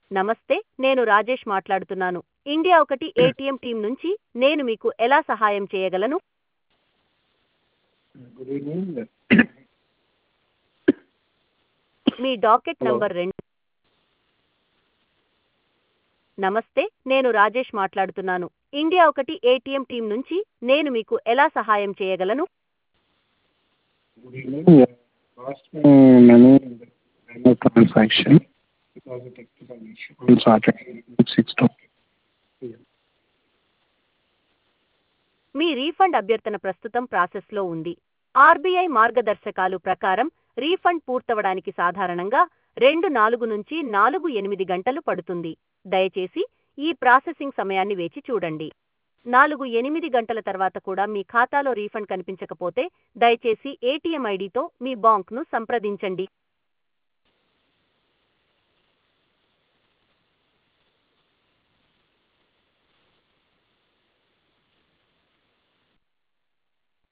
నమస్తే, నేను రాజేష్ మాట్లాడుతున్నాను. ఇండియా ఒకటి ఏటీఎం టీం నుంచి నేను మీకు ఎలా సహాయం చేయగలను? Good evening. మీ డాకెట్ హలో. నంబర్ 2. నమస్తే, నేను రాజేష్ మాట్లాడుతున్నాను. ఇండియా ఒకటి ఏటీఎం టీం నుంచి నేను మీకు ఎలా సహాయం చేయగలను? Good evening. Lost my money in the final transaction because of technical issue on Saturday 6:20 p.m. మీ రీఫండ్ అభ్యర్థన ప్రస్తుతం ప్రాసెస్లో ఉంది. ఆర్బీఐ మార్గదర్శకాలు ప్రకారం రీఫండ్ పూర్తవడానికి సాధారణంగా 2-4 నుంచి 4-8 గంటలు పడుతుంది. దయచేసి ఈ ప్రాసెసింగ్ సమయాన్ని వేచి చూడండి. 4-8 గంటల తర్వాత కూడా మీ ఖాతాలో రీఫండ్ కనిపించకపోతే దయచేసి ఏటీఎం ఐడితో మీ బ్యాంక్ను సంప్రదించండి.